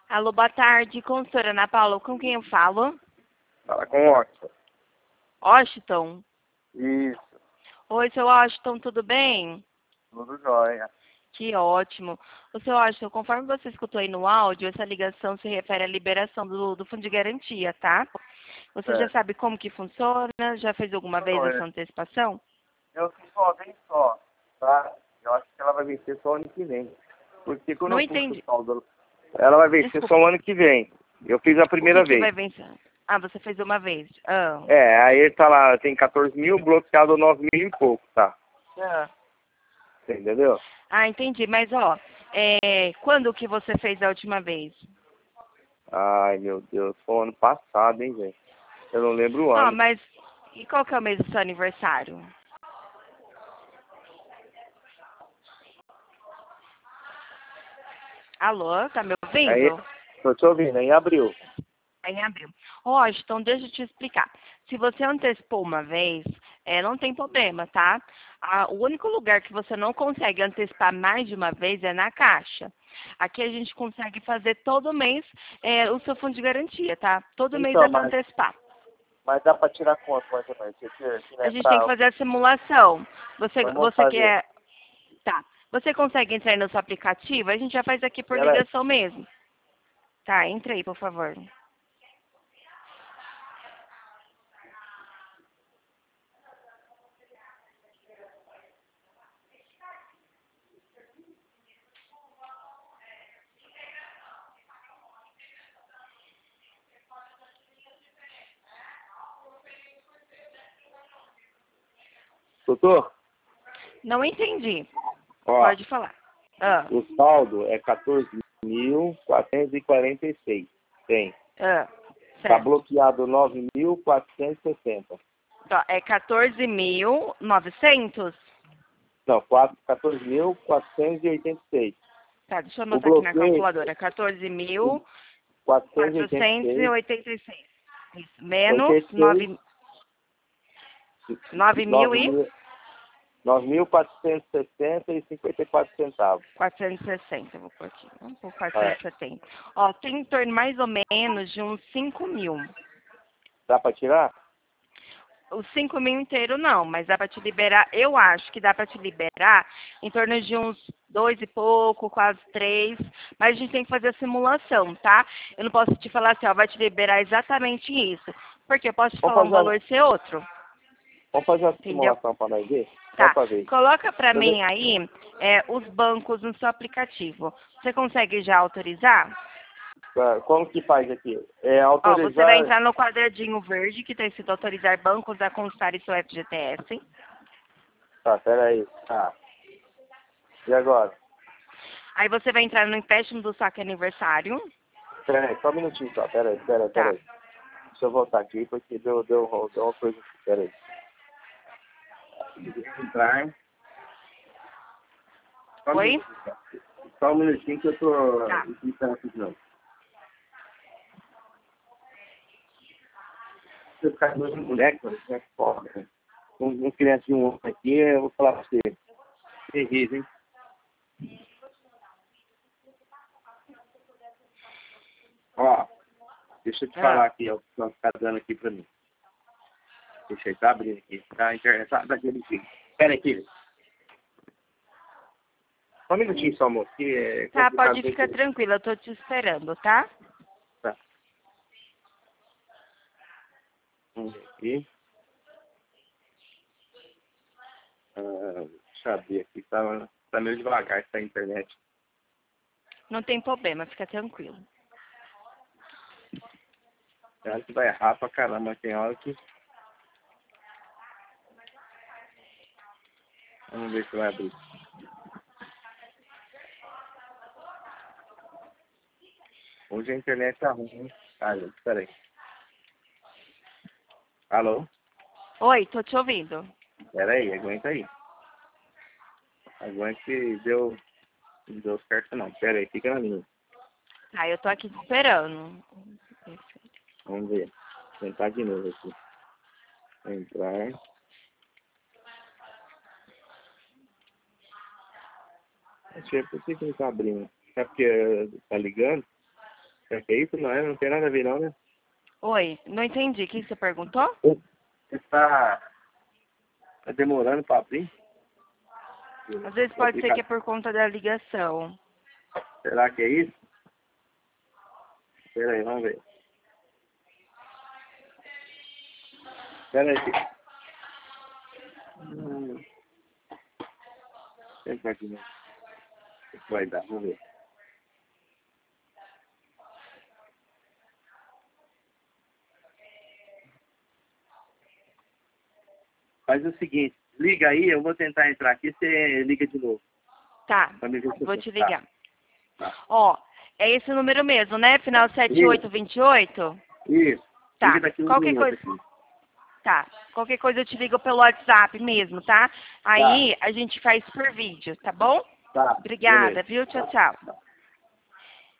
Alô, boa tarde, consultora Ana Paula, com quem eu falo? Fala com o Otto. Washington. Isso, Oi, seu Washington, tudo bem? tudo jóia. Que ótimo. Ô, seu Washington, conforme você escutou aí no áudio, essa ligação se refere à liberação do fundo de garantia, tá? Você já Certo. sabe como que funciona? Já fez alguma vez essa antecipação? Eu fiz uma vez só, tá? Eu acho que ela vai vencer só ano que vem. Porque quando Não eu puxo entendi. o saldo, ela vai vencer Desculpa, só o ano que vem. Eu fiz a o primeira que vez. vai vencer? Ah, você fez uma vez. Ah. Aí tá lá, tem 14 mil, bloqueado 9 mil e pouco, tá? Ah. Você entendeu? Ah, entendi. Mas, ó, quando que você fez a última vez? Ai, meu Deus, foi o ano passado, hein, velho? Eu não lembro o Ó, ano. mas e qual que é o mês do seu aniversário? Alô, tá me Aí, ouvindo? tô te ouvindo, em abril. É em abril. Ó, então deixa eu te explicar. Se você antecipou uma vez, não tem problema, tá? O único lugar que você não consegue antecipar mais de uma vez é na Caixa. Aqui a gente consegue fazer todo mês o seu fundo de garantia, tá? Todo mês dá Então, para antecipar. mas dá pra tirar quanto mais ou menos? Se não A é gente tem que pra... fazer a simulação. Vamos Você fazer. quer. Tá. Você consegue entrar no seu aplicativo? A gente já faz aqui por Peraí. ligação mesmo. Tá, entra aí, por favor. Doutor, Não entendi. ó, Pode falar. Ah, o saldo é 14.446. Tem. ah, Tá certo. bloqueado 9.460. Tá, é 14.900. Não, 14.486. Tá, deixa eu O anotar aqui na bloqueio, calculadora. 486, 14.486. Isso. Menos 86, 9.000 e 9.460 e 54 centavos. 460. Vou pôr aqui. Vamos pôr É. 470. Ó, tem em torno mais ou menos de uns 5.000. Dá pra tirar? Os 5.000 inteiro não, mas dá para te liberar. Eu acho que dá para te liberar em torno de uns 2 e pouco, quase 3. Mas a gente tem que fazer a simulação, tá? Eu não posso te falar assim, ó, vai te liberar exatamente isso. Porque eu posso te falar um valor ser outro. Vamos fazer uma Entendeu? simulação para nós ver? Só Tá. pra ver. Coloca para Deixa eu mim ver. aí os bancos no seu aplicativo. Você consegue já autorizar? Como que faz aqui? Ó, você vai Autorizar. entrar no quadradinho verde que tem sido autorizar bancos a constar em seu FGTS. Tá, peraí. Tá. E agora? Aí você vai entrar no empréstimo do saque aniversário. Peraí, só um minutinho só. Peraí. Tá. Deixa eu voltar aqui porque deu uma coisa aqui. Peraí. Entrar. Oi? Só um minutinho que eu tô Tá. explicando aqui de novo. Se eu ficar dois moleques, é foda. Né? Um criança de um outro aqui, eu vou falar pra você. Terrível, hein? Ó, deixa eu te falar aqui, ó, o que tá dando aqui pra mim. Deixa eu tá abrindo aqui. Tá, a internet tá daquele jeito. Pera aí, filho. Só um minutinho só, moço, que é Tá, complicado. pode ficar tranquila, eu tô te esperando, tá? Tá. Vamos ver aqui. Deixa eu abrir aqui. Tá meio devagar essa internet. Não tem problema, fica tranquilo. Tem hora que vai errar pra caramba. Tem hora que... Vamos ver se vai abrir. Hoje a internet tá ruim, hein? Ah, gente, peraí. Alô? Oi, tô te ouvindo. Peraí, aguenta aí. Aguenta que não deu certo não. Peraí, fica na linha. Tá, eu tô aqui te esperando. Vamos ver. Tentar de novo aqui. Entrar. Achei por que não tá abrindo? É porque tá ligando? Será que é isso? Não é? Não tem nada a ver não, né? Oi, não entendi. O que você perguntou? Você tá demorando pra abrir? Às vezes pode ser que é por conta da ligação. Será que é isso? Espera aí, vamos ver. Espera aí. Entra aqui, né? O que vai dar? Vamos ver. Faz o seguinte, liga aí, eu vou tentar entrar aqui, você liga de novo. Tá, Pra me ver se vou eu- te ligar. Tá. Ó, é esse número mesmo, né? Final 7828? Isso. Tá. Liga daqui uns Qualquer minutos coisa. aqui. Tá. Qualquer coisa eu te ligo pelo WhatsApp mesmo, tá? Aí a gente faz por vídeo, tá bom? Tá. Obrigada, Beleza. viu? Tchau, tchau.